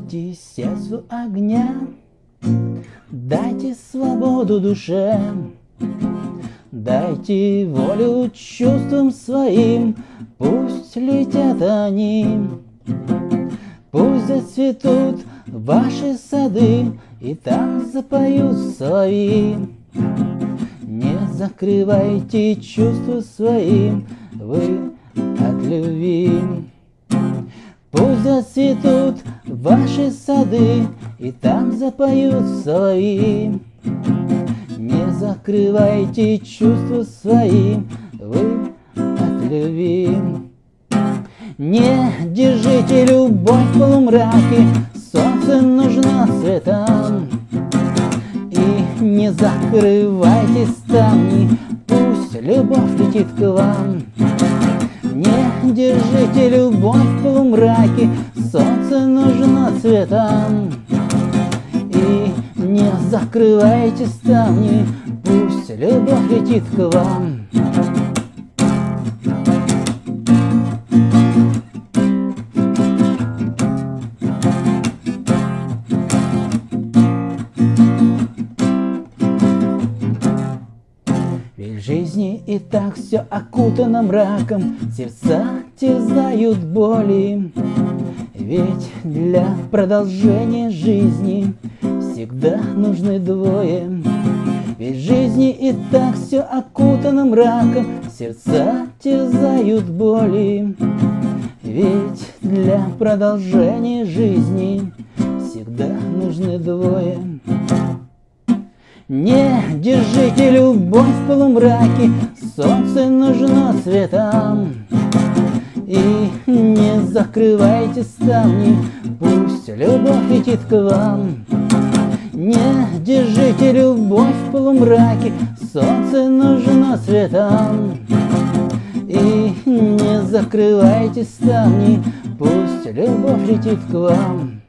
Дайте сердцу огня, дайте свободу душе, дайте волю чувствам своим, пусть летят они. Пусть зацветут ваши сады, и там запоют соловьи. Не закрывайте чувства своим вы от любви. Пусть зацветут ваши сады, и там запоют соловьи. Не закрывайте чувства своим вы от любви. Не держите любовь в полумраке, солнце нужно светом. И не закрывайте ставни, пусть любовь летит к вам. Не держите любовь в полумраке, солнце нужно цветом. И не закрывайте ставни, пусть любовь летит к вам. Ведь в жизни и так все окутано мраком, сердца терзают боли. Ведь для продолжения жизни всегда нужны двое. Ведь в жизни и так все окутано мраком, сердца терзают боли. Ведь для продолжения жизни всегда нужны двое. Не держите любовь в полумраке, солнце нужно светом. И не закрывайте ставни, пусть любовь летит к вам. Не держите любовь в полумраке, солнце нужно светом. И не закрывайте ставни, пусть любовь летит к вам.